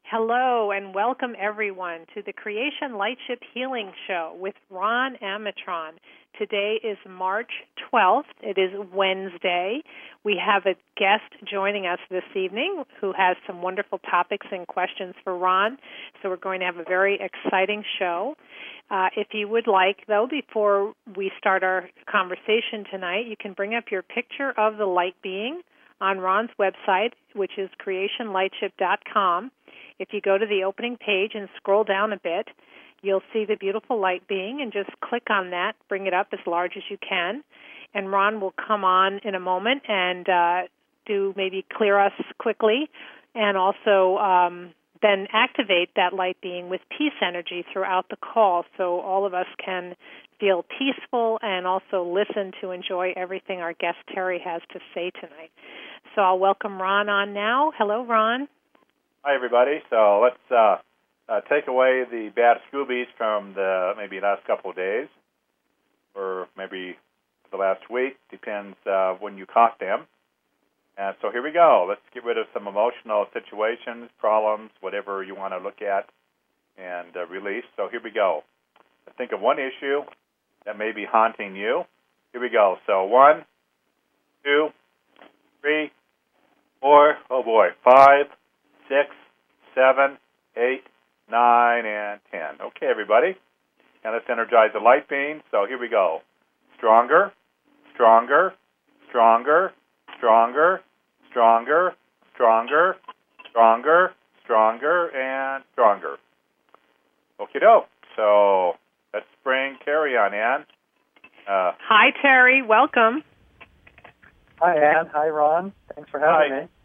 Hello and welcome everyone to the Creation Lightship Healing Show with Ron Amatron. Today is March 12th. It is Wednesday. We have a guest joining us this evening who has some wonderful topics and questions for Ron. So we're going to have a very exciting show. If you would like, though, before we start our conversation tonight, you can bring up your picture of the light being on Ron's website, which is creationlightship.com. If you go to the opening page and scroll down a bit, you'll see the beautiful light being, and just click on that, bring it up as large as you can, and Ron will come on in a moment and maybe clear us quickly, and also then activate that light being with peace energy throughout the call, so all of us can feel peaceful and also listen to enjoy everything our guest Terry has to say tonight. So I'll welcome Ron on now. Hello, Ron. Hi, everybody. So let's take away the bad Scoobies from the maybe last couple of days, or maybe the last week. Depends when you caught them. So here we go. Let's get rid of some emotional situations, problems, whatever you want to look at and release. So here we go. Think of one issue that may be haunting you. Here we go. So 1, 2, 3, 4, 5, 6, 7, 8, 9, and 10. Okay, everybody. Now let's energize the light beam. So here we go. Stronger, stronger, stronger, stronger, stronger, stronger, stronger, stronger, and stronger. Okie doke. So let's bring Terry on in. Hi, Terry. Welcome. Hi, Ann. Hi, Ron. Thanks for having me.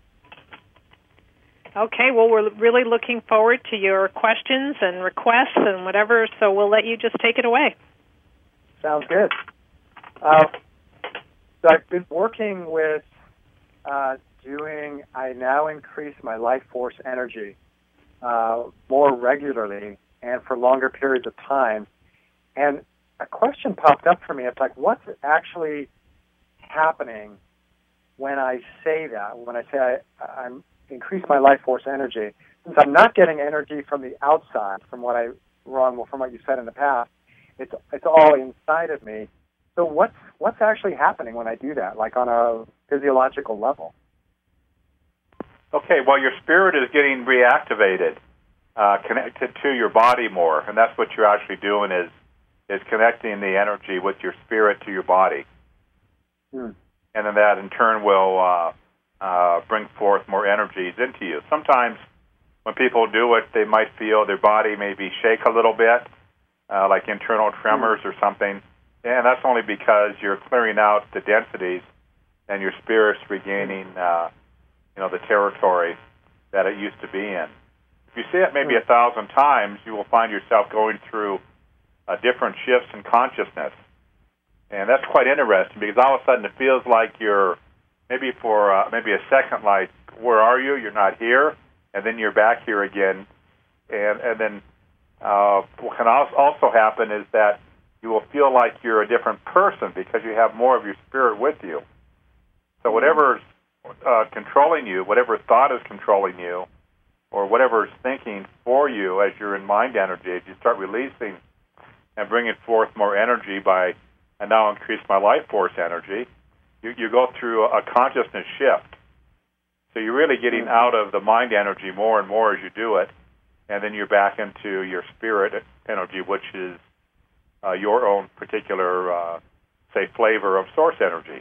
Okay, well, we're really looking forward to your questions and requests and whatever, so we'll let you just take it away. Sounds good. So I've been working with I now increase my life force energy more regularly and for longer periods of time. And a question popped up for me. It's like, what's actually happening when I say that, when I say I'm increase my life force energy? Since I'm not getting energy from the outside, from what you said in the past, it's all inside of me. So what's actually happening when I do that, like on a physiological level? Okay, well, your spirit is getting reactivated, connected to your body more, and that's what you're actually doing is connecting the energy with your spirit to your body. And then that, in turn, will bring forth more energies into you. Sometimes when people do it, they might feel their body maybe shake a little bit, like internal tremors or something, and that's only because you're clearing out the densities and your spirit's regaining the territory that it used to be in. If you say it maybe 1,000 times, you will find yourself going through different shifts in consciousness. And that's quite interesting because all of a sudden it feels like you're maybe for maybe a second, like, where are you? You're not here. And then you're back here again. And then what can also happen is that you will feel like you're a different person because you have more of your spirit with you. So whatever's controlling you, whatever thought is controlling you, or whatever is thinking for you as you're in mind energy, as you start releasing and bringing forth more energy by, and now increase my life force energy, you go through a consciousness shift. So you're really getting out of the mind energy more and more as you do it, and then you're back into your spirit energy, which is your own particular, flavor of source energy.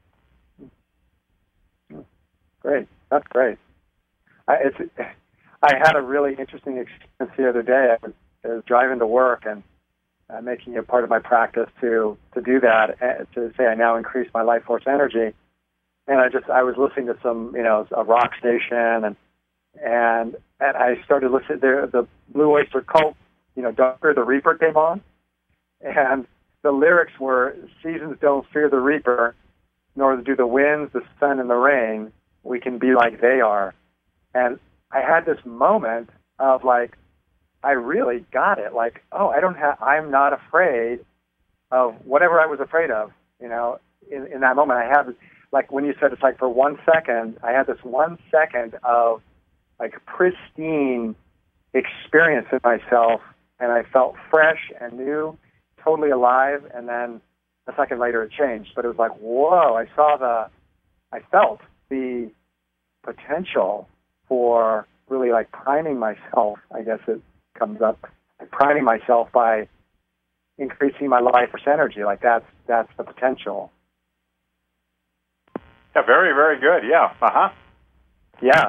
Great. That's great. I had a really interesting experience the other day. I was driving to work and making it part of my practice to do that, to say I now increase my life force energy. And I was listening to some, a rock station, and I started listening. The Blue Oyster Cult, Darker the Reaper came on, and the lyrics were, "Seasons don't fear the reaper, nor do the winds, the sun, and the rain. We can be like they are." And I had this moment of like, I really got it. Like, oh, I'm not afraid of whatever I was afraid of. In that moment, I had, like when you said it's like for 1 second, I had this 1 second of like pristine experience in myself, and I felt fresh and new, totally alive, and then a second later it changed. But it was like, whoa, I felt the potential for really like priming myself, I guess it comes up, like priming myself by increasing my life force energy. Like that's the potential. Yeah, very, very good. Yeah. Uh-huh. Yeah.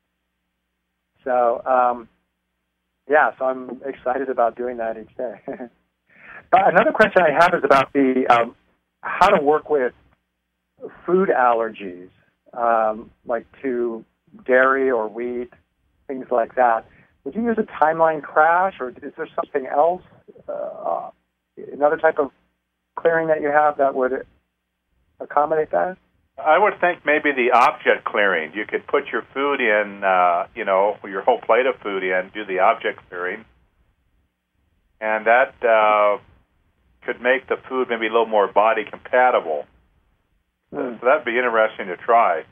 So, so I'm excited about doing that each day. Another question I have is about the how to work with food allergies, like to dairy or wheat, things like that. Would you use a timeline crash, or is there something else, another type of clearing that you have that would accommodate that? I would think maybe the object clearing. You could put your food in, your whole plate of food in, do the object clearing, and that could make the food maybe a little more body compatible. So that'd be interesting to try,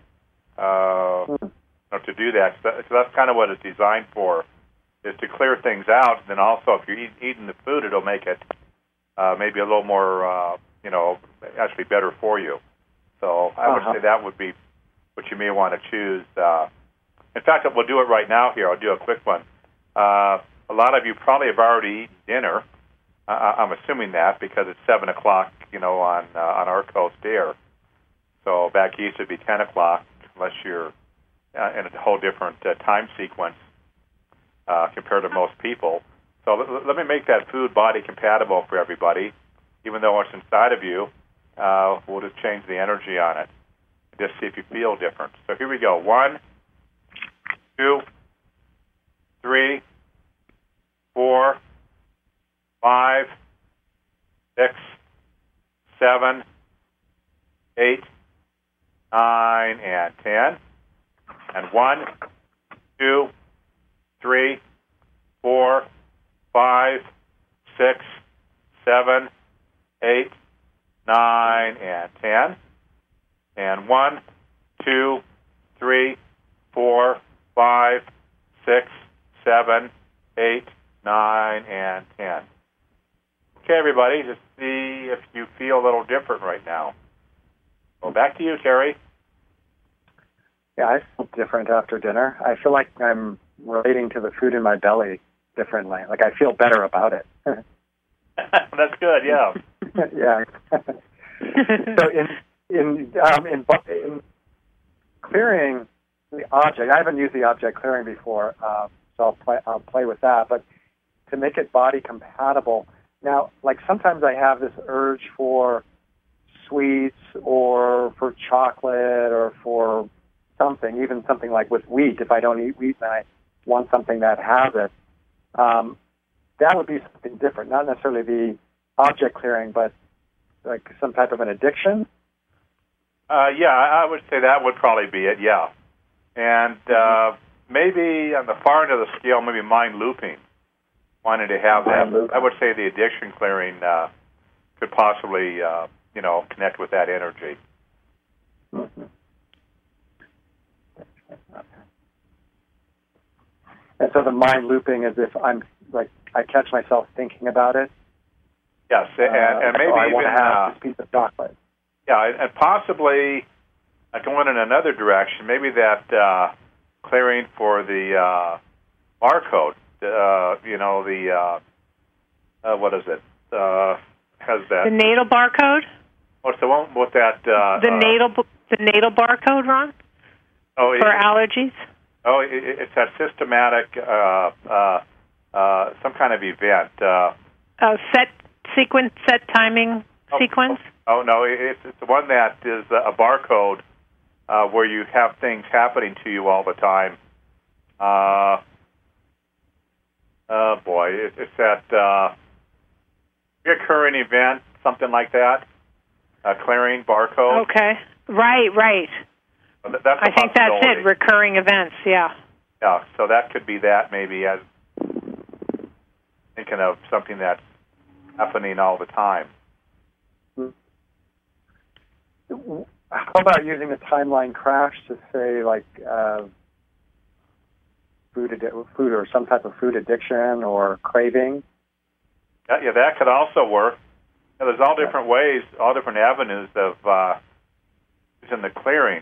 to do that. So that's kind of what it's designed for, is to clear things out. And then also, if you're eating the food, it'll make it maybe a little more, actually better for you. So I would say that would be what you may want to choose. In fact, we'll do it right now here. I'll do a quick one. A lot of you probably have already eaten dinner. I'm assuming that because it's 7 o'clock, on our coast here. So back east it'd be 10 o'clock, unless you're in a whole different time sequence compared to most people. So let me make that food body compatible for everybody, even though it's inside of you. We'll just change the energy on it. Just see if you feel different. So here we go. 1, 2, 3, 4, 5, 6, 7, 8, 9, and 10. And 1, 2, 3, 4, 5, 6, 7, 8, 9, and 10. And 1, 2, 3, 4, 5, 6, 7, 8, 9, and 10. Okay, everybody, just see if you feel a little different right now. Well, back to you, Terry. Yeah, I feel different after dinner. I feel like I'm relating to the food in my belly differently. Like I feel better about it. That's good, yeah. Yeah. So in clearing the object, I haven't used the object clearing before, so I'll play with that. But to make it body compatible, now, like sometimes I have this urge for sweets or for chocolate or for something, even something like with wheat. If I don't eat wheat, then I want something that has it. That would be something different, not necessarily the object clearing, but like some type of an addiction. Yeah, I would say that would probably be it, yeah. And maybe on the far end of the scale, maybe mind looping, wanting to have that. I would say the addiction clearing could possibly, connect with that energy. Mm-hmm. And so the mind looping is if I'm like I catch myself thinking about it. Yes, and maybe I even want to have this piece of chocolate. Yeah, and possibly going in another direction. Maybe that clearing for the barcode. What is it? Has that the natal barcode? What's the one with that? The natal barcode, Ron. Oh, for allergies. Oh, it's that systematic, some kind of event. Set timing sequence? Oh, no, it's the one that is a barcode where you have things happening to you all the time. It's that recurring event, something like that, clearing barcode. Okay, right. I think that's it, recurring events, yeah. Yeah, so that could be that maybe as thinking of something that's happening all the time. How about using a timeline crash to say, like, food or some type of food addiction or craving. Yeah, that could also work. There's all different ways, all different avenues of using the clearings.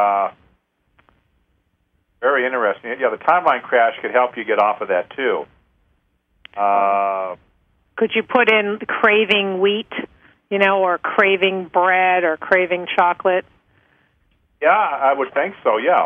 Very interesting. Yeah, the timeline crash could help you get off of that too. Could you put in craving wheat, or craving bread or craving chocolate? Yeah, I would think so, yeah.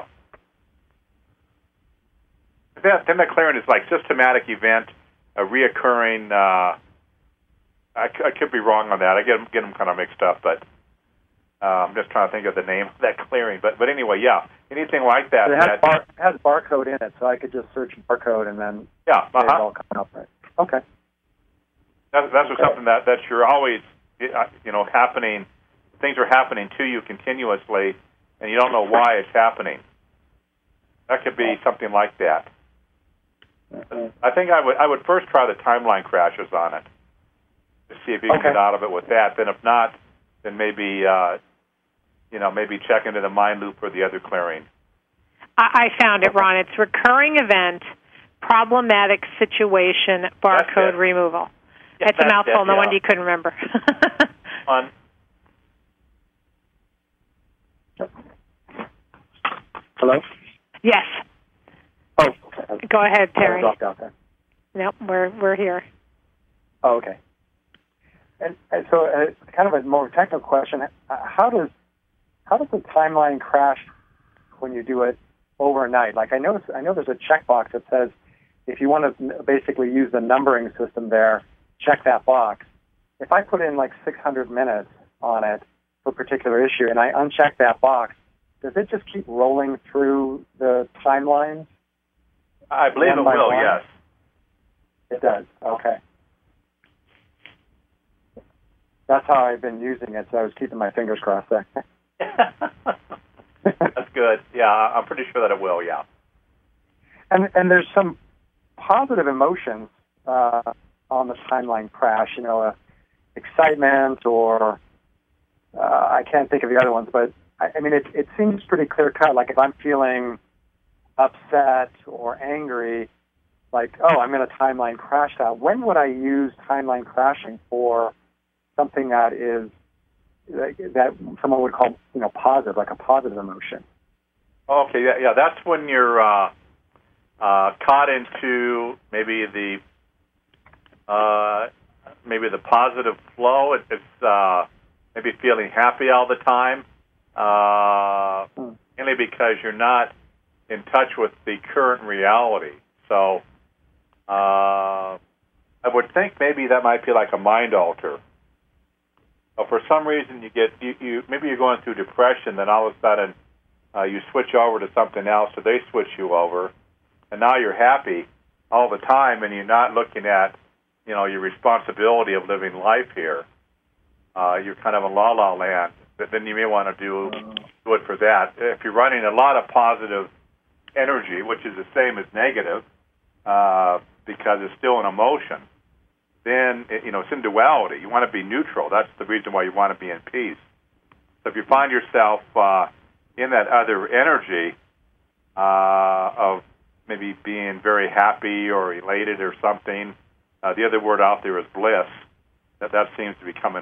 Then the clearing is like systematic event, a reoccurring. I could be wrong on that. I get them kind of mixed up, but I'm just trying to think of the name of that clearing. But anyway, yeah, anything like that. It has barcode in it, so I could just search barcode and then it's all coming up right. Okay. That's something that you're always, happening. Things are happening to you continuously, and you don't know why it's happening. That could be something like that. I think I would first try the timeline crashes on it to see if you can get out of it with that. Then if not, then maybe maybe check into the mind loop or the other clearing. I found it, Ron. It's recurring event, problematic situation, barcode removal. Yeah, it's a mouthful. No wonder you couldn't remember. Hello? Yes. Oh, okay. Go ahead, Terry. I dropped out there. Nope, we're here. Oh, okay. And so, kind of a more technical question: how does the timeline crash when you do it overnight? Like I know there's a checkbox that says if you want to basically use the numbering system there, check that box. If I put in like 600 minutes on it for a particular issue and I uncheck that box, does it just keep rolling through the timelines? I believe it will, yes. It does, okay. That's how I've been using it, so I was keeping my fingers crossed there. That's good. Yeah, I'm pretty sure that it will, yeah. And there's some positive emotions on the timeline crash, excitement or I can't think of the other ones, but I mean, it seems pretty clear-cut. Like if I'm feeling upset or angry, like, oh, I'm going to timeline crash that. When would I use timeline crashing for something that is that someone would call, positive, like a positive emotion? Okay, yeah, that's when you're caught into maybe the positive flow. It's maybe feeling happy all the time, mainly because you're not in touch with the current reality. So I would think maybe that might be like a mind alter. But for some reason you maybe you're going through depression, then all of a sudden you switch over to something else, or they switch you over, and now you're happy all the time, and you're not looking at your responsibility of living life here. You're kind of in la-la land. But then you may want to do it for that. If you're running a lot of positive energy, which is the same as negative, because it's still an emotion, then it's in duality. You want to be neutral. That's the reason why you want to be in peace. So if you find yourself in that other energy of maybe being very happy or elated or something, the other word out there is bliss. That seems to be coming,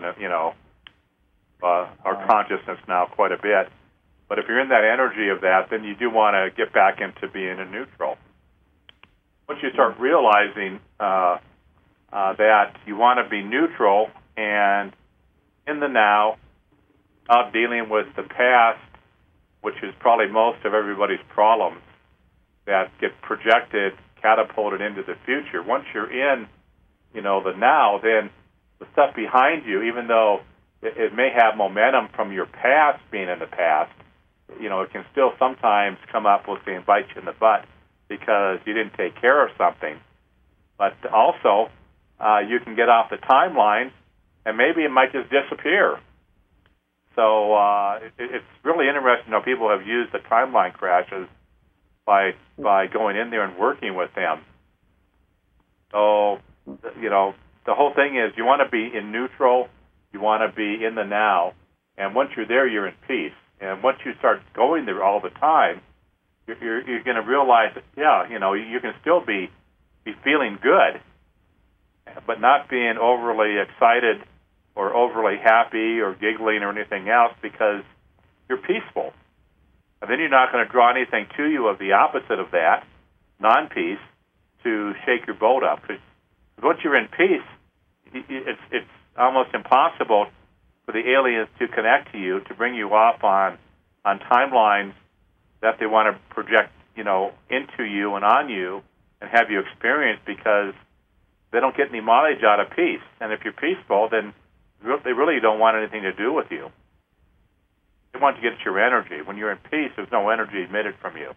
our consciousness now quite a bit. But if you're in that energy of that, then you do want to get back into being a neutral. Once you start realizing that you want to be neutral and in the now, not dealing with the past, which is probably most of everybody's problems that get projected, catapulted into the future. Once you're in, the now, then the stuff behind you, even though it may have momentum from your past being in the past, it can still sometimes come up with and bite you in the butt because you didn't take care of something. But also, you can get off the timeline, and maybe it might just disappear. So it's really interesting how people have used the timeline crashes by going in there and working with them. So, the whole thing is you want to be in neutral, you want to be in the now, and once you're there, you're in peace. And once you start going there all the time, you're going to realize that, yeah, you can still be feeling good, but not being overly excited or overly happy or giggling or anything else, because you're peaceful. And then you're not going to draw anything to you of the opposite of that, non-peace, to shake your boat up. Because once you're in peace, it's almost impossible for the aliens to connect to you, to bring you up on timelines that they want to project, into you and on you and have you experience, because they don't get any mileage out of peace. And if you're peaceful, then they really don't want anything to do with you. They want to get at your energy. When you're in peace, there's no energy emitted from you.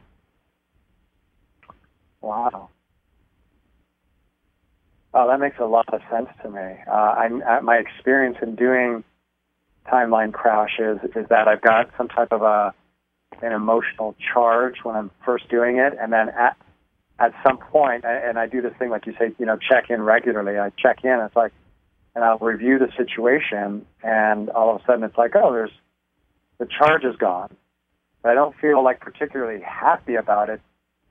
Wow. Oh, that makes a lot of sense to me. My experience in doing timeline crashes is that I've got some type of an emotional charge when I'm first doing it, and then at some point, and I do this thing like you say, check in regularly. I check in, it's like, and I'll review the situation, and all of a sudden it's like, oh, the charge is gone. But I don't feel like particularly happy about it.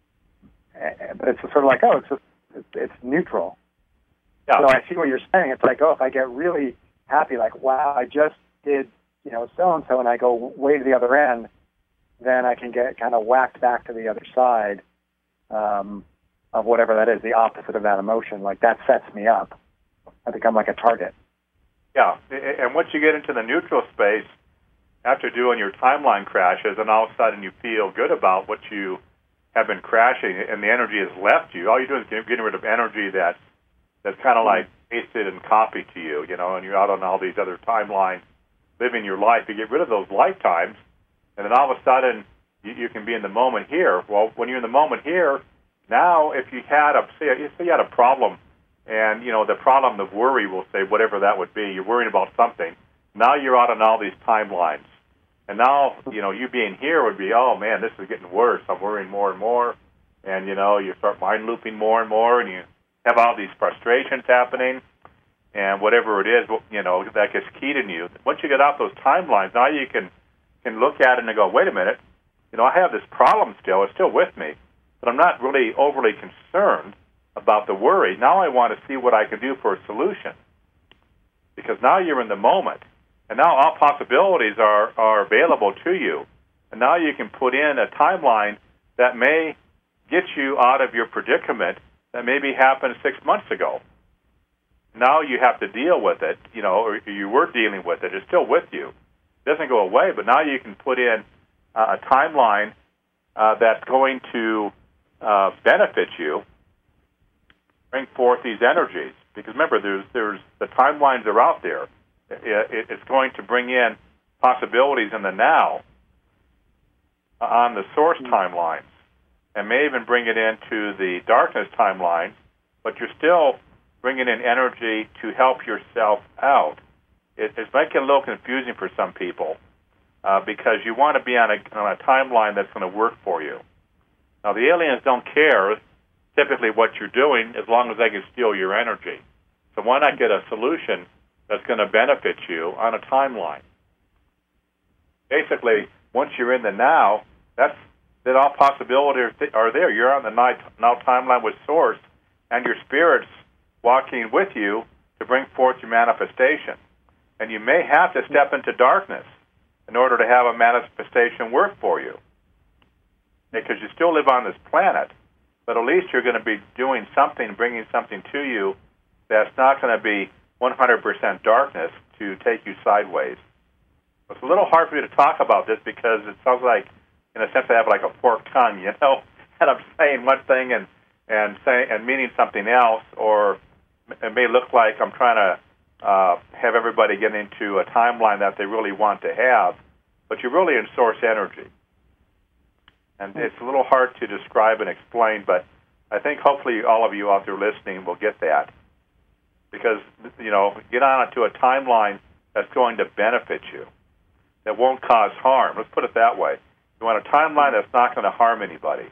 But it's sort of like, oh, it's neutral. Yeah. So I see what you're saying. It's like, oh, if I get really happy, like, wow, I just did, so-and-so, and I go way to the other end, then I can get kind of whacked back to the other side of whatever that is, the opposite of that emotion. Like, that sets me up. I become like a target. Yeah, and once you get into the neutral space, after doing your timeline crashes, and all of a sudden you feel good about what you have been crashing, and the energy has left you, all you're doing is getting rid of energy that's kind of like pasted and copied to you, and you're out on all these other timelines, living your life. You get rid of those lifetimes, and then all of a sudden you can be in the moment here. Well, when you're in the moment here, now if you had say you had a problem, and the problem of worry, we'll say, whatever that would be, you're worrying about something. Now you're out on all these timelines. And now, you being here would be, oh, man, this is getting worse. I'm worrying more and more. And, you start mind looping more and more, and you have all these frustrations happening. And whatever it is, that gets keyed in you. Once you get off those timelines, now you can look at it and go, wait a minute, I have this problem still. It's still with me. But I'm not really overly concerned about the worry. Now I want to see what I can do for a solution. Because now you're in the moment. And now all possibilities are available to you. And now you can put in a timeline that may get you out of your predicament that maybe happened 6 months ago. Now you have to deal with it, or you were dealing with it. It's still with you. It doesn't go away, but now you can put in a timeline that's going to benefit you, bring forth these energies. Because remember, there's the timelines are out there. It's going to bring in possibilities in the now on the source timelines, and may even bring it into the darkness timelines, but you're still bringing in energy to help yourself out. It's making it a little confusing for some people because you want to be on a timeline that's going to work for you. Now, the aliens don't care typically what you're doing as long as they can steal your energy. So why not get a solution that's going to benefit you on a timeline? Basically, once you're in the now, then all possibilities are there. You're on the now timeline with Source, and your spirit's walking with you to bring forth your manifestation. And you may have to step into darkness in order to have a manifestation work for you. Because you still live on this planet, but at least you're going to be doing something, bringing something to you that's not going to be 100% darkness to take you sideways. It's a little hard for me to talk about this because it sounds like, in a sense, I have like a forked tongue, and I'm saying one thing and meaning something else, or it may look like I'm trying to have everybody get into a timeline that they really want to have, but you're really in source energy. And it's a little hard to describe and explain, but I think hopefully all of you out there listening will get that. Because, get on to a timeline that's going to benefit you, that won't cause harm. Let's put it that way. You want a timeline that's not going to harm anybody.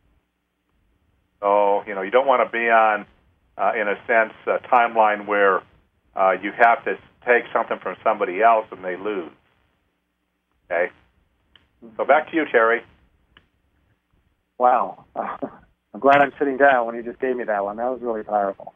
So, you don't want to be on, in a sense, a timeline where you have to take something from somebody else and they lose. Okay? So back to you, Terry. Wow. I'm glad I'm sitting down when you just gave me that one. That was really powerful.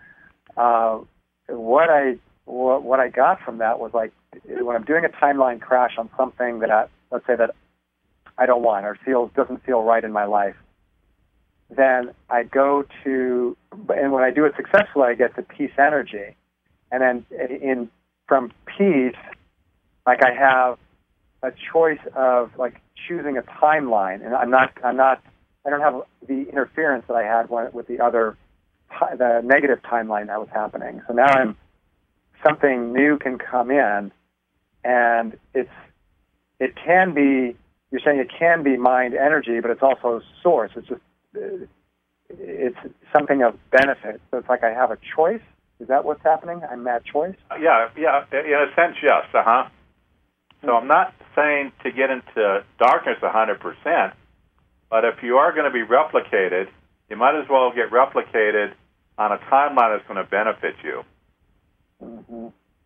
What I got from that was like when I'm doing a timeline crash on something that let's say that I don't want or doesn't feel right in my life, then I go to, and when I do it successfully, I get to peace energy, and then from peace, like I have a choice of like choosing a timeline, and I don't have the interference that I had with the negative timeline that was happening. So now something new can come in, and it can be, you're saying it can be mind energy, but it's also source. It's something of benefit. So it's like I have a choice. Is that what's happening? I'm that choice? Yeah. In a sense, yes. So I'm not saying to get into darkness 100%, but if you are going to be replicated, you might as well get replicated on a timeline that's going to benefit you. Mm-hmm.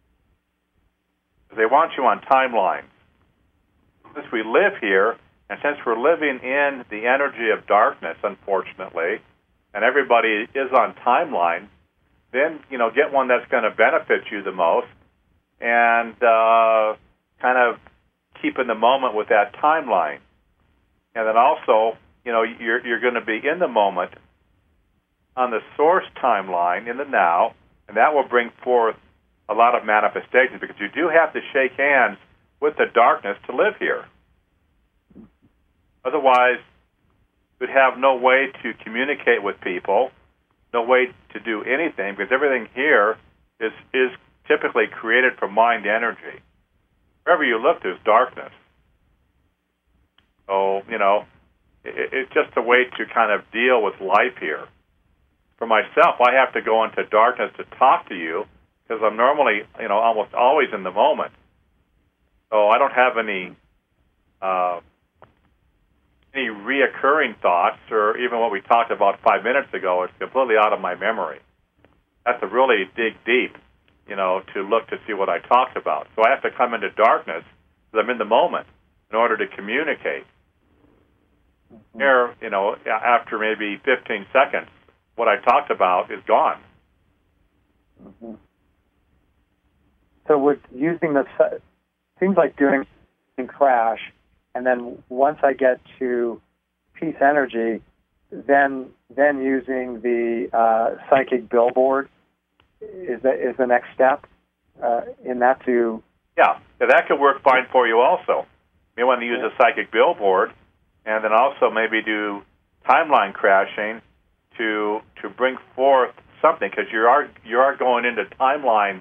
They want you on timelines. Since we live here, and since we're living in the energy of darkness, unfortunately, and everybody is on timeline, then, get one that's going to benefit you the most, and kind of keep in the moment with that timeline. And then also, you're going to be in the moment on the source timeline in the now, and that will bring forth a lot of manifestations, because you do have to shake hands with the darkness to live here. Otherwise, you'd have no way to communicate with people, no way to do anything, because everything here is typically created from mind energy. Wherever you look, there's darkness. So, it's just a way to kind of deal with life here. For myself, I have to go into darkness to talk to you, because I'm normally, almost always in the moment. So I don't have any reoccurring thoughts, or even what we talked about 5 minutes ago. It's completely out of my memory. I have to really dig deep, to look to see what I talked about. So I have to come into darkness, because I'm in the moment, in order to communicate. Mm-hmm. Here, after maybe 15 seconds, what I talked about is gone. Mm-hmm. So with using seems like doing crash, and then once I get to peace energy, then using the psychic billboard is the next step in that to. Yeah, that could work fine for you also. You want to use a psychic billboard, and then also maybe do timeline crashing to bring forth something, because you are going into timelines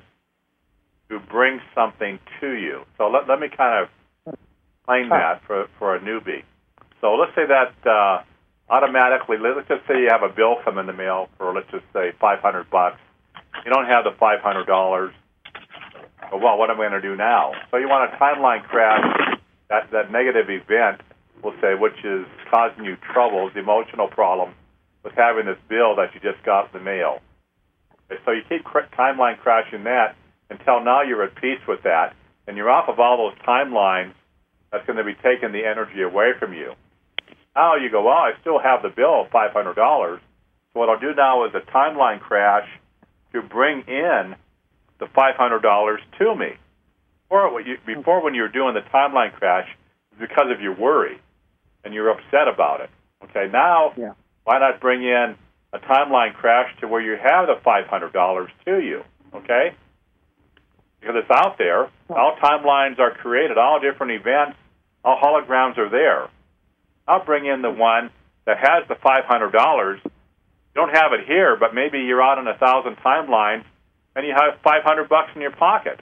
to bring something to you. So let me kind of explain that for a newbie. So let's say that automatically, let's just say you have a bill come in the mail for, let's just say, $500. You don't have the $500. Well, what am I going to do now? So you want a timeline crash, that negative event, we'll say, which is causing you troubles, emotional problems, with having this bill that you just got in the mail. Okay, so you keep timeline crashing that until now you're at peace with that, and you're off of all those timelines that's going to be taking the energy away from you. Now you go, well, I still have the bill of $500. So what I'll do now is a timeline crash to bring in the $500 to me. Before, when you were doing the timeline crash, because of your worry, and you're upset about it. Okay, now why not bring in a timeline crash to where you have the $500 to you? Okay, because it's out there. All timelines are created. All different events, all holograms are there. I'll bring in the one that has the $500. You don't have it here, but maybe you're out on 1,000 timelines, and you have $500 in your pocket.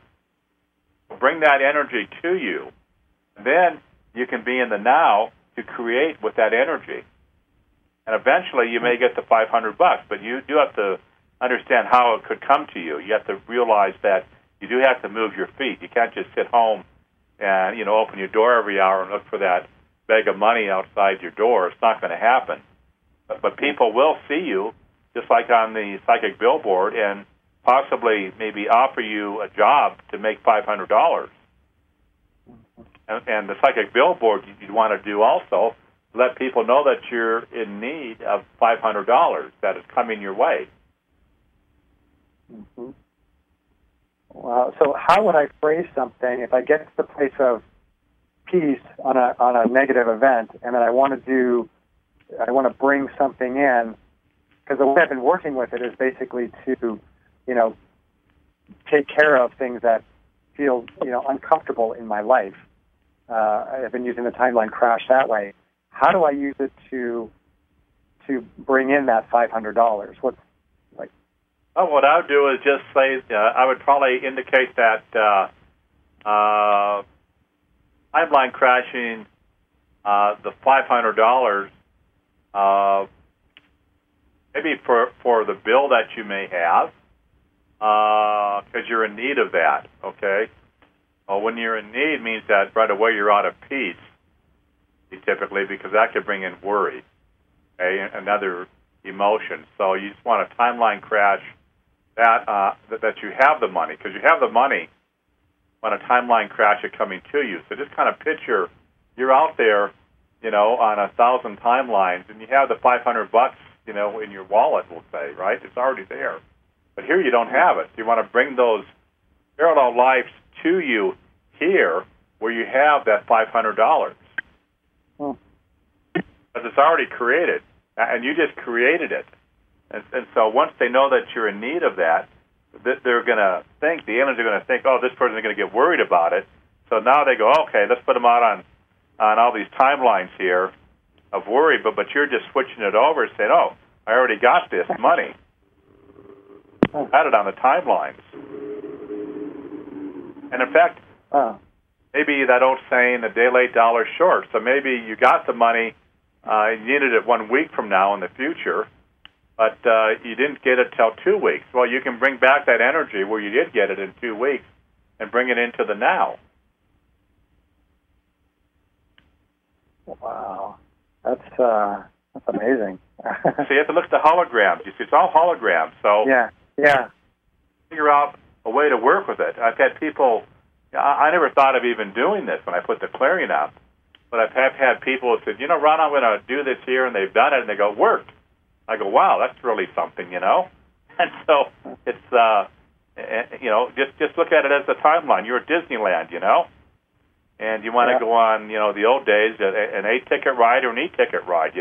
Bring that energy to you, and then you can be in the now to create with that energy. And eventually you may get the $500, but you do have to understand how it could come to you. You have to realize that you do have to move your feet. You can't just sit home and, open your door every hour and look for that bag of money outside your door. It's not going to happen. But people will see you, just like on the psychic billboard, and possibly maybe offer you a job to make $500. And the psychic billboard you'd want to do also let people know that you're in need of $500 that is coming your way. Mm-hmm. Wow. So how would I phrase something if I get to the place of peace on a negative event, and then I want to bring something in, because the way I've been working with it is basically to, take care of things that feel, uncomfortable in my life. I've been using the timeline crash that way. How do I use it to bring in that $500? What's like? Oh, what I would do is just say I would probably indicate that timeline crashing, the $500, maybe for the bill that you may have, because you're in need of that. Okay. Well, when you're in need means that right away you're out of peace, typically, because that could bring in worry, okay, another emotion. So you just want a timeline crash that you have the money, because you have the money when a timeline crash is coming to you. So just kind of picture you're out there, on 1,000 timelines, and you have the $500, in your wallet, we'll say, right? It's already there. But here you don't have it. You want to bring those parallel lives to you here where you have that $500. Because it's already created, and you just created it. And so once they know that you're in need of that, they're going to think, the aliens are going to think, oh, this person's going to get worried about it. So now they go, okay, let's put them out on all these timelines here of worry, but you're just switching it over and saying, oh, I already got this money. I had it on the timelines. And in fact, maybe that old saying, a day late, dollar short. So maybe you got the money, you needed it 1 week from now in the future, but you didn't get it till 2 weeks. Well, you can bring back that energy where you did get it in 2 weeks and bring it into the now. Wow, that's amazing. So you have to look at the holograms. You see, it's all holograms. So yeah. Figure out a way to work with it. I've had people. I never thought of even doing this when I put the clearing up, but I've had people who said, Ron, I'm going to do this here, and they've done it, and they go, worked. I go, wow, that's really something, And so it's, just look at it as a timeline. You're at Disneyland, and you want to go on, the old days, an 8-ticket ride or an E-ticket ride,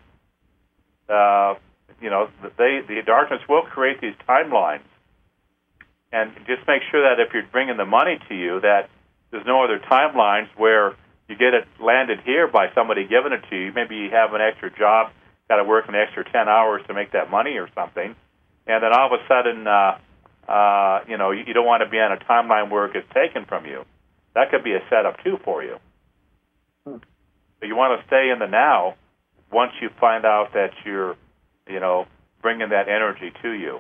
the darkness will create these timelines. And just make sure that if you're bringing the money to you, that there's no other timelines where you get it landed here by somebody giving it to you. Maybe you have an extra job, got to work an extra 10 hours to make that money or something. And then all of a sudden, you don't want to be on a timeline where it gets taken from you. That could be a setup, too, for you. So you want to stay in the now once you find out that you're, bringing that energy to you.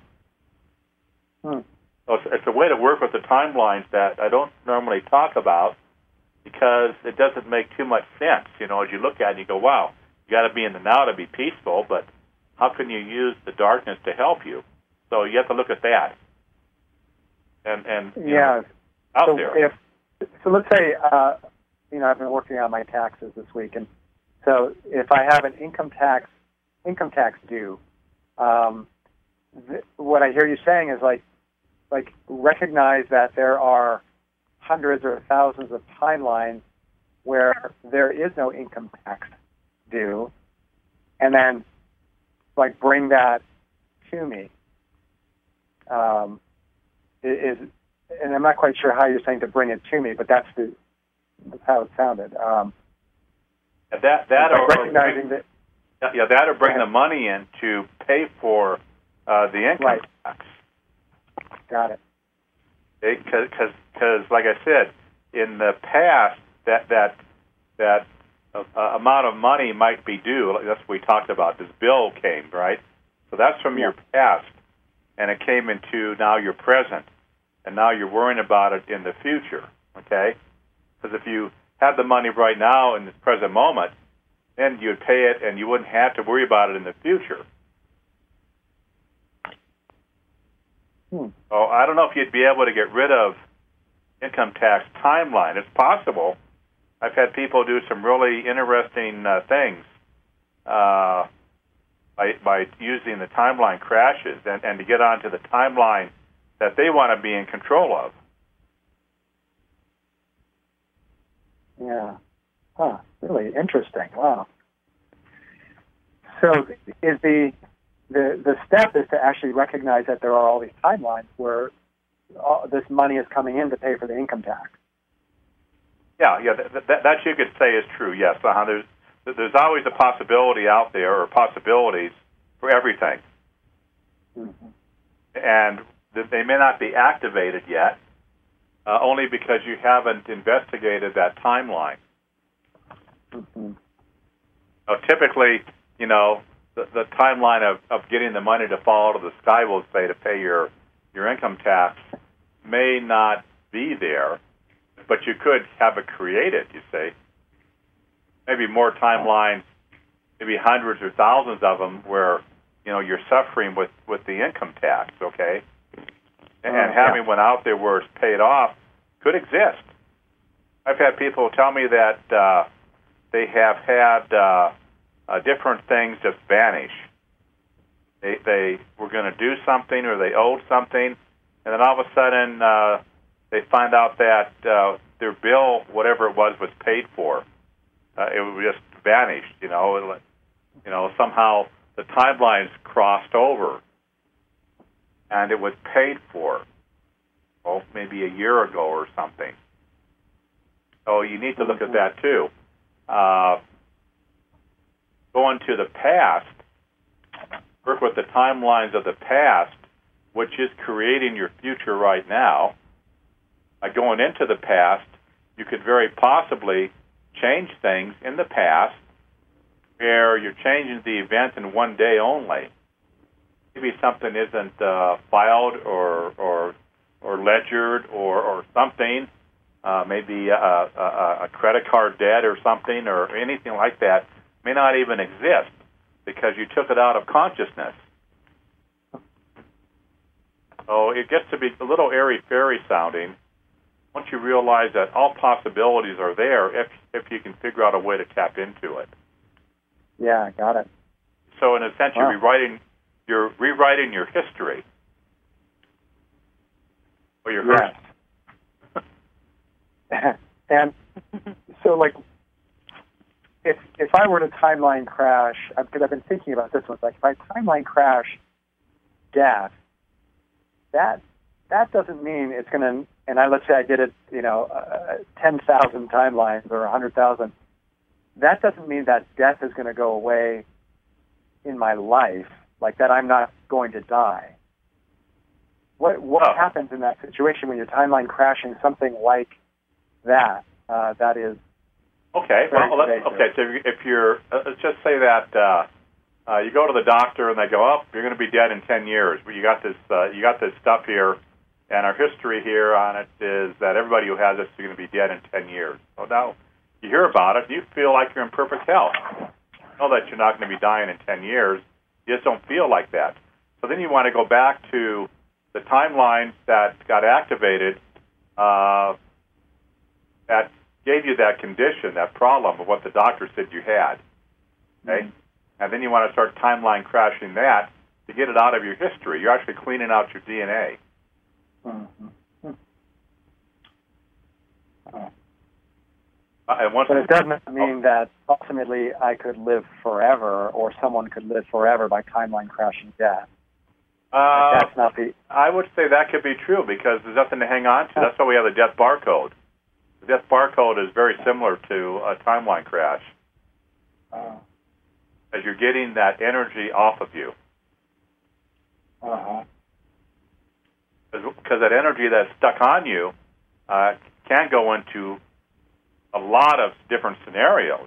So it's a way to work with the timelines that I don't normally talk about because it doesn't make too much sense. As you look at it, and you go, wow, you got to be in the now to be peaceful, but how can you use the darkness to help you? So you have to look at that. And out there. So let's say, I've been working on my taxes this week, and so if I have an income tax due, what I hear you saying is like recognize that there are hundreds or thousands of timelines where there is no income tax due, and then bring that to me. And I'm not quite sure how you're saying to bring it to me, but that's how it sounded. That or bring the money in to pay for the income tax. Got it. Because, like I said, in the past, that amount of money might be due. That's what we talked about. This bill came, right? So that's from your past, and it came into now your present, and now you're worrying about it in the future, okay? Because if you have the money right now in this present moment, then you'd pay it, and you wouldn't have to worry about it in the future. So I don't know if you'd be able to get rid of income tax timeline. It's possible. I've had people do some really interesting things by using the timeline crashes and to get onto the timeline that they want to be in control of. Yeah. Huh. Really interesting. Wow. So is the step is to actually recognize that there are all these timelines where this money is coming in to pay for the income tax. Yeah, that you could say is true. Yes, there's always a possibility out there, or possibilities for everything, and they may not be activated yet, only because you haven't investigated that timeline. So typically, the timeline of getting the money to fall out of the sky, we'll say, to pay your income tax may not be there, but you could have it created, you see. Maybe more timelines, maybe hundreds or thousands of them where, you're suffering with the income tax, okay? And having one out there where it's paid off could exist. I've had people tell me that they have had different things just vanish. They were going to do something, or they owed something, and then all of a sudden they find out that their bill, whatever it was paid for. It just vanished. Somehow the timelines crossed over, and it was paid for. Maybe a year ago or something. So you need to look at that too. Going to the past, work with the timelines of the past, which is creating your future right now. By going into the past, you could very possibly change things in the past where you're changing the event in one day only. Maybe something isn't filed or ledgered or something. Maybe a credit card debt or something or anything like that may not even exist because you took it out of consciousness. So it gets to be a little airy-fairy sounding once you realize that all possibilities are there if you can figure out a way to tap into it. Yeah, got it. So in a sense, you're rewriting your history. Or your And so, like, if I were to timeline crash, because I've been thinking about this one, like if I timeline crash death, that doesn't mean it's going to, and let's say I did it, 10,000 timelines or 100,000, that doesn't mean that death is going to go away in my life, like that I'm not going to die. What happens in that situation when you're timeline crashing something like that? That is okay. So if you're, let's just say that you go to the doctor and they go, "Oh, you're going to be dead in 10 years." But you got this stuff here, and our history here on it is that everybody who has this is going to be dead in 10 years. So now you hear about it, and you feel like you're in perfect health. You know that you're not going to be dying in 10 years. You just don't feel like that. So then you want to go back to the timelines that got activated that gave you that condition, that problem of what the doctor said you had. Okay? And then you want to start timeline crashing that to get it out of your history. You're actually cleaning out your DNA. But it doesn't mean that ultimately I could live forever or someone could live forever by timeline crashing death. That's not the... I would say that could be true because there's nothing to hang on to. That's why we have the death barcode. The death barcode is very similar to a timeline crash. As you're getting that energy off of you. Because that energy that's stuck on you can go into a lot of different scenarios,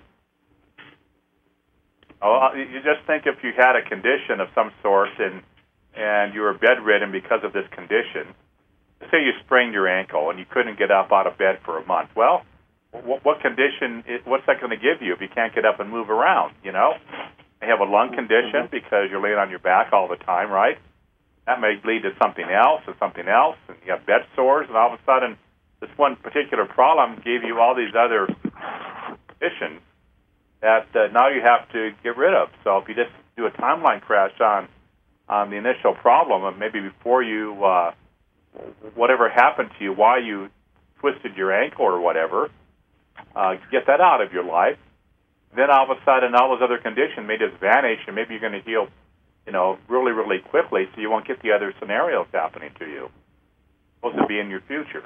You just think if you had a condition of some sort and you were bedridden because of this condition. Say you sprained your ankle and you couldn't get up out of bed for a month. Well, what condition? What's that going to give you if you can't get up and move around? You have a lung condition because you're laying on your back all the time, right? That may lead to something else, and you have bed sores, and all of a sudden, this one particular problem gave you all these other conditions that now you have to get rid of. So if you just do a timeline crash on the initial problem, and maybe before you, whatever happened to you, why you twisted your ankle or whatever, get that out of your life. Then all of a sudden, all those other conditions may just vanish, and maybe you're going to heal, really, really quickly, so you won't get the other scenarios happening to you. Supposed to be in your future.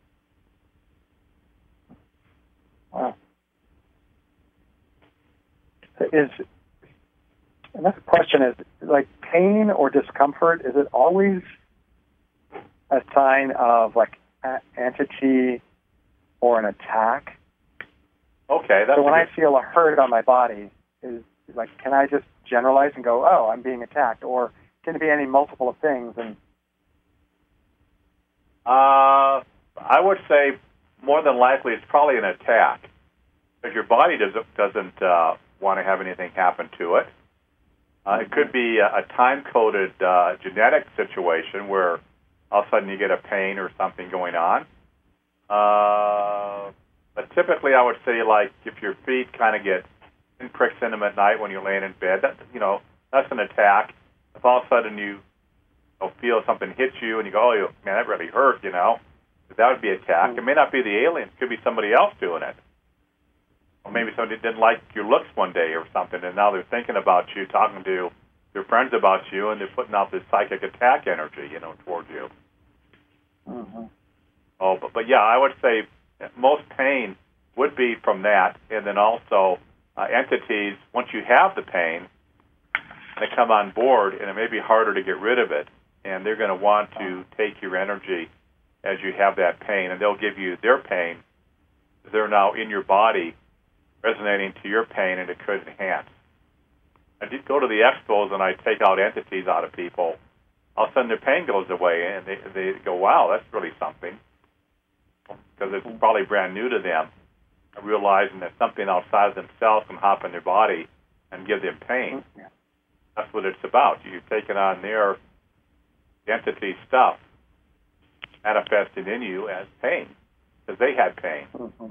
Wow. The next question is, like, pain or discomfort, is it always a sign of, like, entity or an attack? Okay. So when I feel a hurt on my body, can I just generalize and go, oh, I'm being attacked? Or can it be any multiple of things? And I would say more than likely it's probably an attack, because your body doesn't want to have anything happen to it. It could be a time-coded genetic situation where all of a sudden you get a pain or something going on. But typically I would say, like, if your feet kind of get pricks in them at night when you're laying in bed, that's an attack. If all of a sudden you feel something hit you and you go, oh, man, that really hurt, that would be an attack. It may not be the aliens. It could be somebody else doing it. Or maybe somebody didn't like your looks one day or something, and now they're thinking about you, talking to their friends about you, and they're putting out this psychic attack energy, towards you. Mm-hmm. Oh, but yeah, I would say most pain would be from that, and then also entities, once you have the pain, they come on board, and it may be harder to get rid of it, and they're going to want to take your energy as you have that pain, and they'll give you their pain. They're now in your body, resonating to your pain, and it could enhance. I did go to the expos, and I take out entities out of people. All of a sudden, their pain goes away, and they go, wow, that's really something, because it's probably brand new to them, realizing that something outside of themselves can hop in their body and give them pain. That's what it's about. You're taking on their entity stuff, manifested in you as pain, because they had pain. Mm-hmm.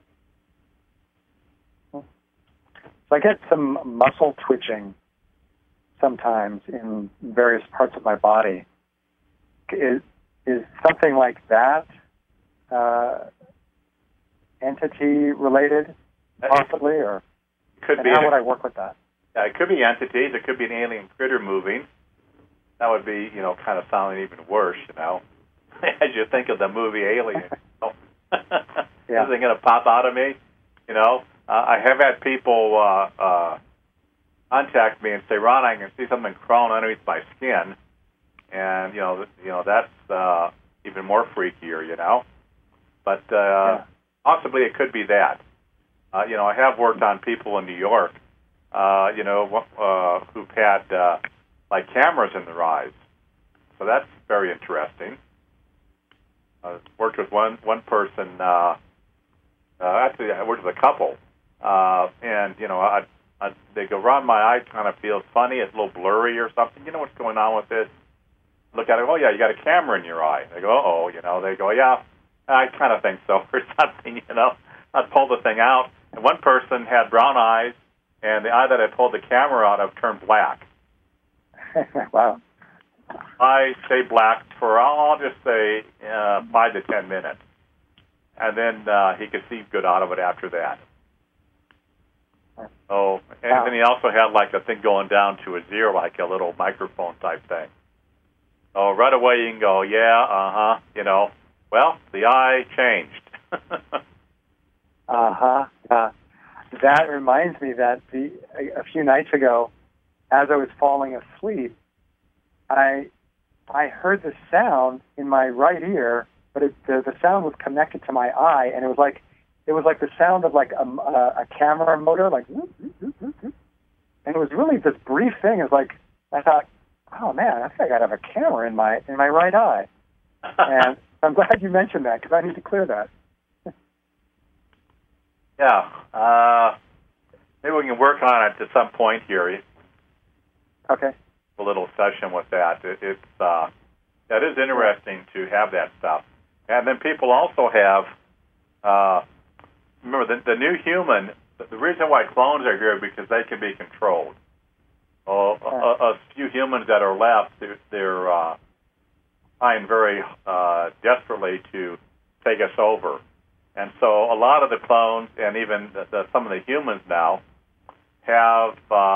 So I get some muscle twitching sometimes in various parts of my body. Is something like that entity related, possibly, or could be? How would I work with that? Yeah, it could be entities. It could be an alien critter moving. That would be, kind of sounding even worse, as you think of the movie Alien. Yeah. Is it going to pop out of me? I have had people contact me and say, Ron, I can see something crawling underneath my skin, and that's even more freakier, But possibly it could be that. I have worked on people in New York, who've had like cameras in their eyes, so that's very interesting. Worked with one person. Actually, I worked with a couple. And, they go, Ron, my eye kind of feels funny. It's a little blurry or something. You know what's going on with this? Look at it. Oh, yeah, you got a camera in your eye. They go, uh-oh. They go, yeah, I kind of think so or something, I'd pull the thing out. And one person had brown eyes, and the eye that I pulled the camera out of turned black. Wow. I stay black for, I'll just say, 5 to 10 minutes. And then he could see good out of it after that. Oh, and then he also had like a thing going down to his ear, like a little microphone type thing. Oh, right away you can go, yeah, well, the eye changed. That reminds me that a few nights ago, as I was falling asleep, I heard the sound in my right ear, but the sound was connected to my eye, and it was like the sound of like a camera motor, like, and it was really this brief thing. It was like, I thought, oh man, I think I got to have a camera in my right eye. And I'm glad you mentioned that, because I need to clear that. Yeah, maybe we can work on it at some point here. Okay. A little session with that. That is interesting to have that stuff. And then people also have, remember, the new human the reason why clones are here is because they can be controlled. A few humans that are left, they're trying very desperately to take us over. And so a lot of the clones and even some of the humans now have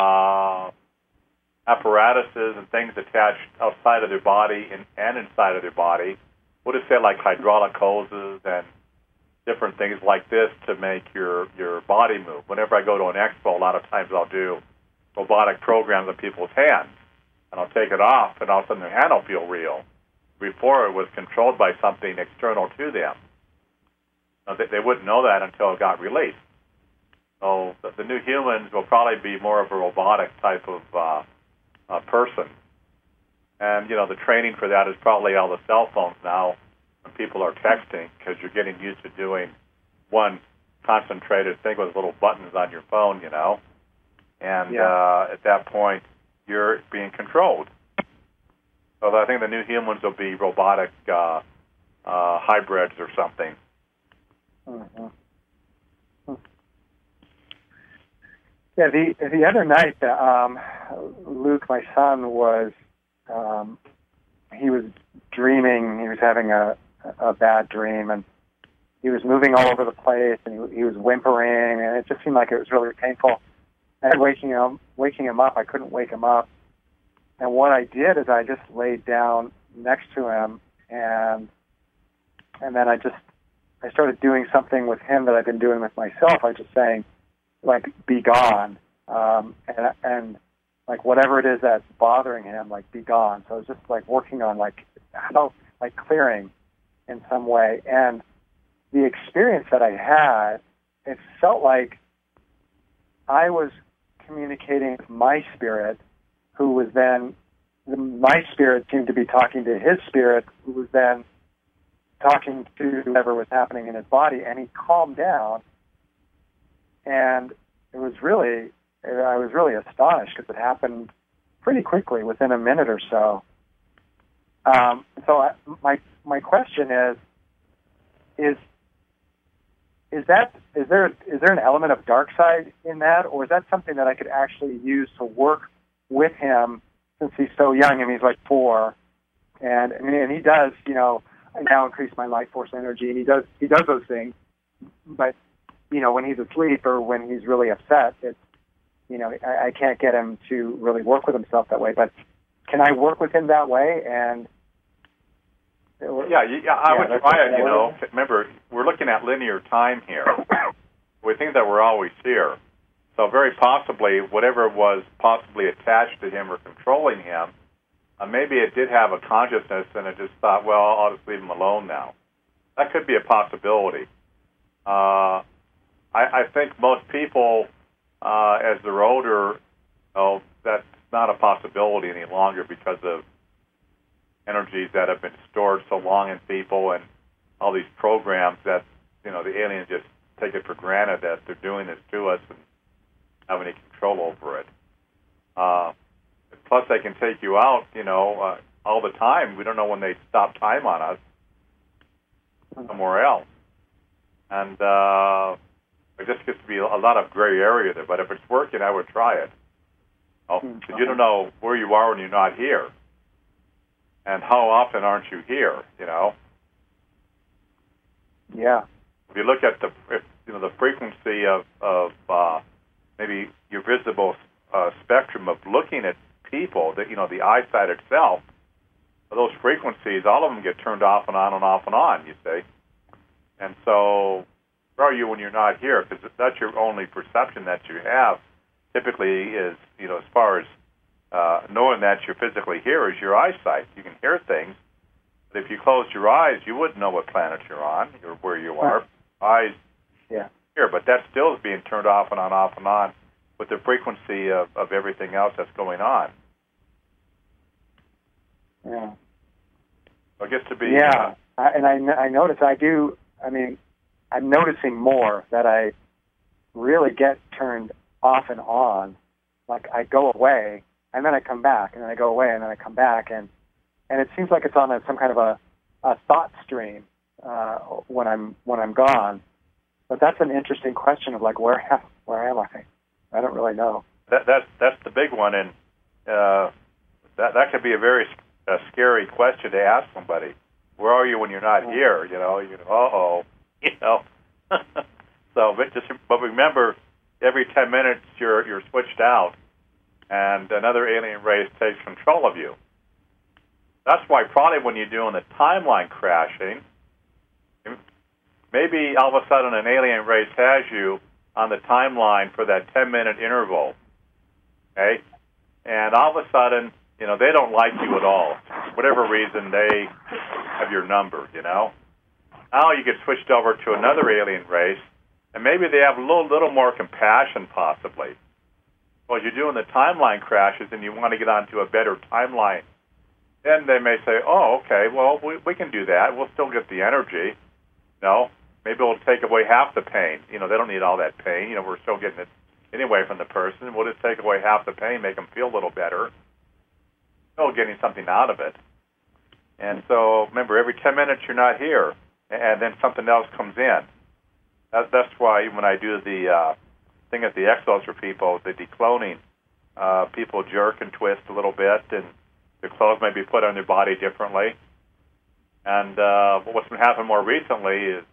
apparatuses and things attached outside of their body and inside of their body. We'll just say like hydraulic hoses and different things like this to make your body move. Whenever I go to an expo, a lot of times I'll do robotic programs on people's hands, and I'll take it off, and all of a sudden their hand will feel real. Before, it was controlled by something external to them. Now, they wouldn't know that until it got released. So the new humans will probably be more of a robotic type of person. And, the training for that is probably all the cell phones now when people are texting, because you're getting used to doing one concentrated thing with little buttons on your phone, And at that point, you're being controlled. So I think the new humans will be robotic hybrids or something. Mm-hmm. Yeah, the other night, Luke, my son, he was dreaming. He was having a bad dream, and he was moving all over the place, and he was whimpering, and it just seemed like it was really painful. And waking him up, I couldn't wake him up. And what I did is I just laid down next to him, and then I started doing something with him that I've been doing with myself. I was just saying, like, be gone, and like whatever it is that's bothering him, like, be gone. So I was just like working on like clearing in some way. And the experience that I had, it felt like I was communicating with my spirit, who was then, my spirit seemed to be talking to his spirit, who was then talking to whatever was happening in his body, and he calmed down. And I was really astonished because it happened pretty quickly, within a minute or so. My question is there an element of dark side in that, or is that something that I could actually use to work with him since he's so young? I mean, he's like 4, and he does, I now increase my life force energy, and he does those things. But when he's asleep or when he's really upset, it's I can't get him to really work with himself that way. But can I work with him that way? And I would try it. Remember, we're looking at linear time here. We think that we're always here. So very possibly, whatever was possibly attached to him or controlling him, maybe it did have a consciousness, and it just thought, well, I'll just leave him alone now. That could be a possibility. I think most people, as they're older, that's not a possibility any longer because of energies that have been stored so long in people and all these programs that, the aliens just take it for granted that they're doing this to us and have any control over it. Plus, they can take you out, all the time. We don't know when they stop time on us somewhere else. And there just gets to be a lot of gray area there. But if it's working, I would try it. Because you don't know where you are when you're not here. And how often aren't you here, Yeah. If you look at the frequency of maybe your visible spectrum of looking at people, the eyesight itself, those frequencies, all of them get turned off and on and off and on, you see. And so, where are you when you're not here? Because that's your only perception that you have. Typically is, as far as knowing that you're physically here is your eyesight. You can hear things, but if you close your eyes, you wouldn't know what planet you're on or where you are. Eyes here, but that still is being turned off and on with the frequency of everything else that's going on. Yeah. So it gets to be... Yeah, I notice I'm noticing more that I really get turned off and on. Like, I go away, and then I come back, and then I go away, and then I come back, and it seems like it's on some kind of a thought stream when I'm gone. But that's an interesting question of like, where am I? I don't really know. That's the big one, and that could be a very scary question to ask somebody. Where are you when you're not here? So, but remember, every 10 minutes you're switched out, and another alien race takes control of you. That's why probably when you're doing the timeline crashing, maybe all of a sudden an alien race has you on the timeline for that 10-minute interval, okay? And all of a sudden, they don't like you at all. For whatever reason, they have your number, Now you get switched over to another alien race, and maybe they have a little more compassion, possibly. Well, you're doing the timeline crashes, and you want to get onto a better timeline. Then they may say, oh, okay, well, we can do that. We'll still get the energy. No, maybe we'll take away half the pain. They don't need all that pain. We're still getting it anyway from the person. We'll just take away half the pain, make them feel a little better. Still getting something out of it. And so, remember, every 10 minutes you're not here, and then something else comes in. That's why when I do the thing at the Exos for people, the decloning, people jerk and twist a little bit, and their clothes may be put on their body differently. And what's been happening more recently is,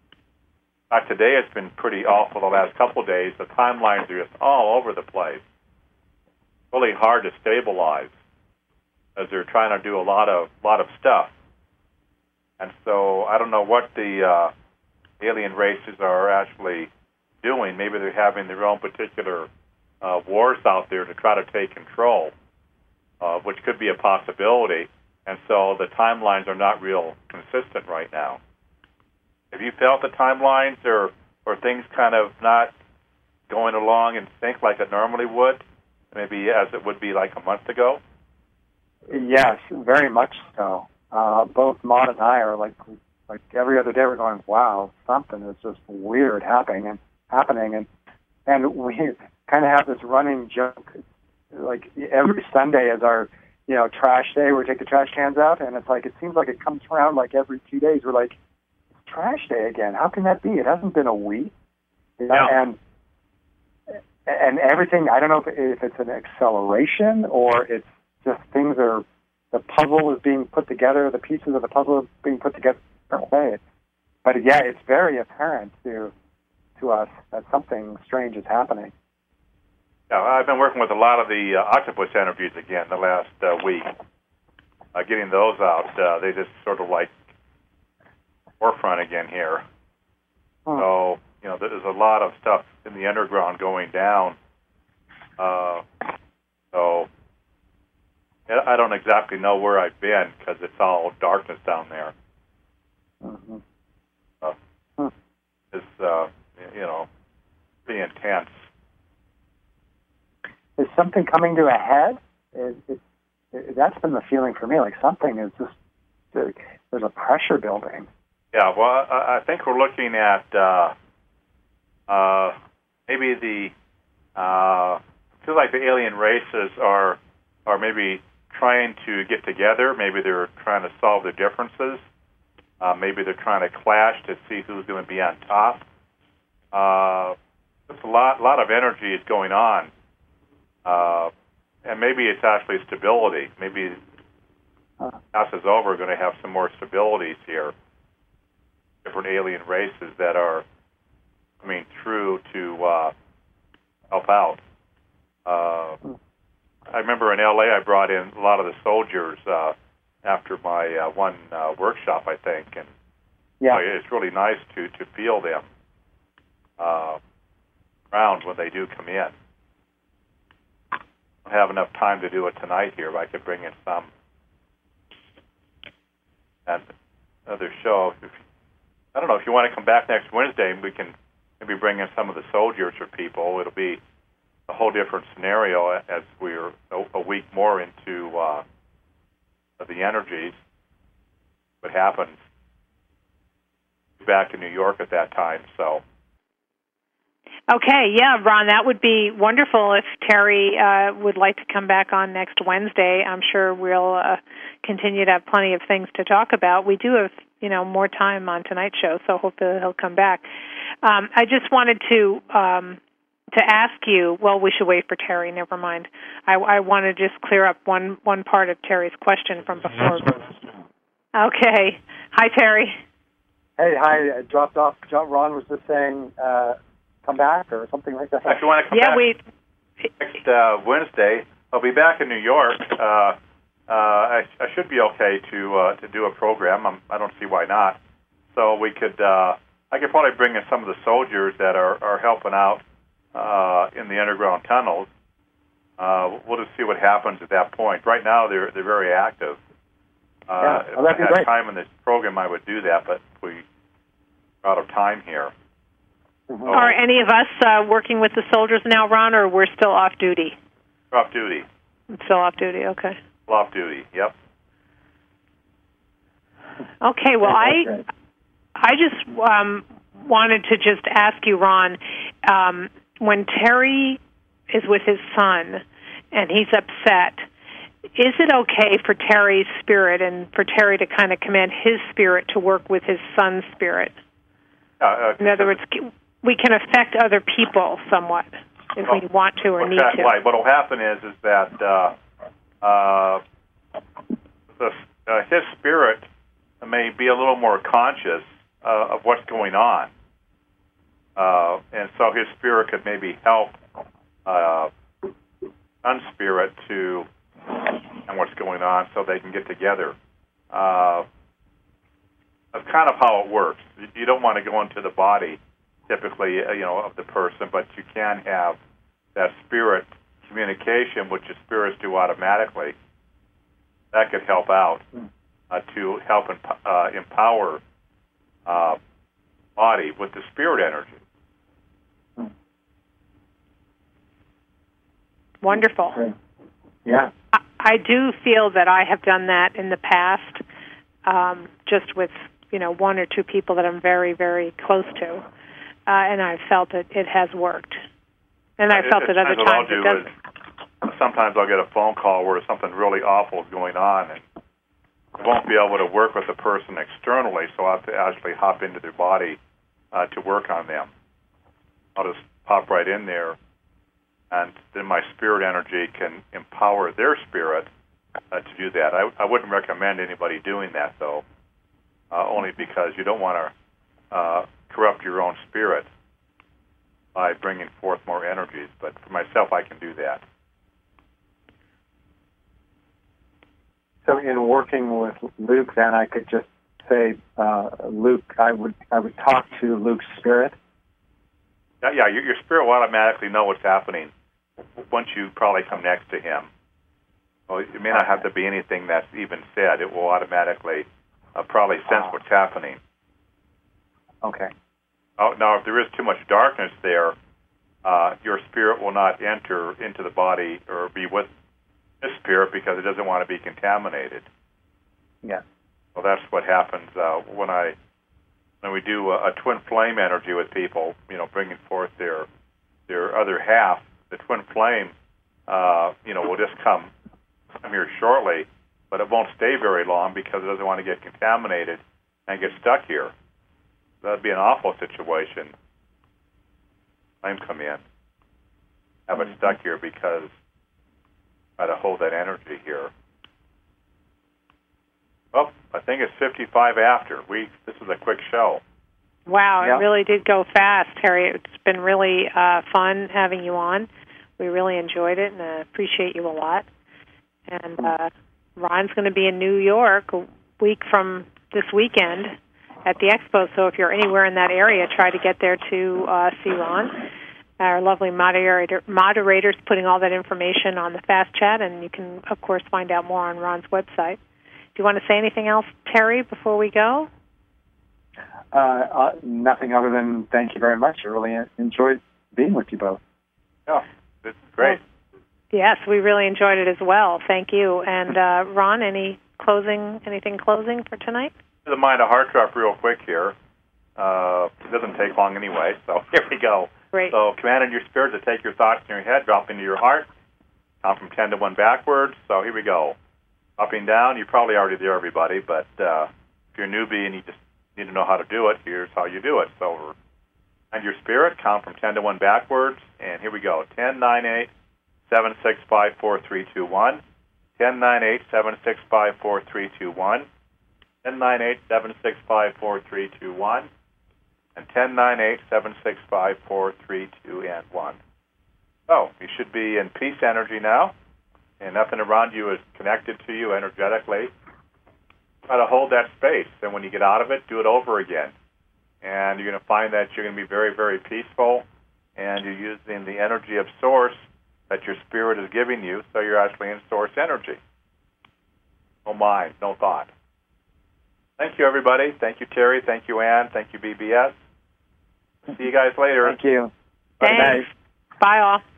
today it's been pretty awful the last couple of days. The timelines are just all over the place. Really hard to stabilize as they're trying to do a lot of stuff. And so I don't know what the alien races are actually doing. Maybe they're having their own particular wars out there to try to take control, which could be a possibility. And so the timelines are not real consistent right now. Have you felt the timelines or things kind of not going along in sync like it normally would, maybe as it would be like a month ago? Yes, very much so. Both Maud and I are like every other day we're going, wow, something is just weird happening, and we kind of have this running joke, like every Sunday is our trash day where we take the trash cans out, and it's like it seems like it comes around like every 2 days. We're like, it's trash day again. How can that be? It hasn't been a week, and everything. I don't know if it's an acceleration or it's just things are. The puzzle is being put together. The pieces of the puzzle are being put together. But yeah, it's very apparent to us that something strange is happening. Yeah, I've been working with a lot of the octopus interviews again the last week, getting those out. They just sort of like forefront again here. So there's a lot of stuff in the underground going down. So I don't exactly know where I've been because it's all darkness down there. Mm-hmm. It's pretty intense. Is something coming to a head? That's been the feeling for me. Like something is just there's a pressure building. Yeah, well, I think we're looking at maybe feel like the alien races are maybe trying to get together. Maybe they're trying to solve their differences. Maybe they're trying to clash to see who's going to be on top. There's a lot of energy is going on. And maybe it's actually stability. Maybe house is over, we're going to have some more stabilities here. Different alien races that are coming through to help out. I remember in L.A. I brought in a lot of the soldiers after my one workshop, I think, and it's really nice to feel them around when they do come in. I don't have enough time to do it tonight here, but I could bring in some. And another show. I don't know if you want to come back next Wednesday, and we can maybe bring in some of the soldiers or people. It'll be a whole different scenario as we're a week more into the energies. What happens? Back in New York at that time, so. Okay, yeah, Ron, that would be wonderful if Terry would like to come back on next Wednesday. I'm sure we'll continue to have plenty of things to talk about. We do have, more time on tonight's show, so hopefully he'll come back. I just wanted to ask you. Well, we should wait for Terry. Never mind. I want to just clear up one part of Terry's question from before. Okay. Hi, Terry. Hey, hi. I dropped off. Ron was just saying, come back or something like that. If you want to come back next Wednesday, I'll be back in New York. I should be okay to do a program. I don't see why not. So we could. I could probably bring in some of the soldiers that are helping out in the underground tunnels. We'll just see what happens at that point. Right now, they're very active. If I had time in this program, I would do that, but we're out of time here. Mm-hmm. Are any of us working with the soldiers now, Ron, or we're still off duty? We're off duty. Still off duty, okay. Still off duty, yep. Okay, well, I just wanted to just ask you, Ron, when Terry is with his son and he's upset, is it okay for Terry's spirit and for Terry to kind of command his spirit to work with his son's spirit? In other words, we can affect other people somewhat if we want to or need to. Right. What will happen is that his spirit may be a little more conscious of what's going on, and so his spirit could maybe help unspirit to and what's going on, so they can get together. That's kind of how it works. You don't want to go into the body, typically, of the person, but you can have that spirit communication, which the spirits do automatically. That could help out to help empower body with the spirit energy. Wonderful. Yeah. I do feel that I have done that in the past, just with one or two people that I'm very, very close to, and I've felt that it has worked. And I felt at other times it doesn't. Sometimes I'll get a phone call where something really awful is going on, and I won't be able to work with the person externally, so I have to actually hop into their body to work on them. I'll just pop right in there, and then my spirit energy can empower their spirit to do that. I wouldn't recommend anybody doing that, though, only because you don't want to corrupt your own spirit by bringing forth more energies. But for myself, I can do that. So in working with Luke, then I could just say, Luke, I would talk to Luke's spirit. Yeah, your spirit will automatically know what's happening once you probably come next to him. Well, it may not have to be anything that's even said. It will automatically probably sense what's happening. Okay. Now, if there is too much darkness there, your spirit will not enter into the body or be with this spirit because it doesn't want to be contaminated. Yeah. Well, that's what happens when we do a twin flame energy with people. Bringing forth their other half. The twin flame, will just come here shortly, but it won't stay very long because it doesn't want to get contaminated and get stuck here. That'd be an awful situation. Flame come in, have it stuck here because try to hold that energy here. Well, I think it's 55 after. This is a quick show. Wow, It really did go fast, Terry. It's been really fun having you on. We really enjoyed it, and I appreciate you a lot. And Ron's going to be in New York a week from this weekend at the expo, so if you're anywhere in that area, try to get there to see Ron. Our lovely moderator's putting all that information on the Fast Chat, and you can, of course, find out more on Ron's website. Do you want to say anything else, Terry, before we go? Nothing other than thank you very much. I really enjoyed being with you both. Yeah, it's great. Yes, we really enjoyed it as well. Thank you. And Ron, anything closing for tonight? The mind a heart drop real quick here. It doesn't take long anyway, so here we go. Great. So command in your spirit to take your thoughts in your head, drop into your heart, count from 10 to 1 backwards. So here we go. Dropping down, you're probably already there, everybody, but if you're a newbie and you just need to know how to do it, here's how you do it. So And your spirit, count from 10 to 1 backwards. And here we go. 10, 9, 8, 7, 6, 5, 4, 3, 2, 1. 10, 9, 8, 7, 6, 5, 4, 3, 2, 1. 10, 9, 8, 7, 6, 5, 4, 3, 2, 1. And 10, 9, 8, 7, 6, 5, 4, 3, 2, and 1. So you should be in peace energy now, and nothing around you is connected to you energetically. Try to hold that space, and when you get out of it, do it over again. And you're going to find that you're going to be very, very peaceful, and you're using the energy of Source that your spirit is giving you, so you're actually in Source energy. No mind, no thought. Thank you, everybody. Thank you, Terry. Thank you, Ann. Thank you, BBS. See you guys later. Thank you. Thanks. Bye. Bye, all.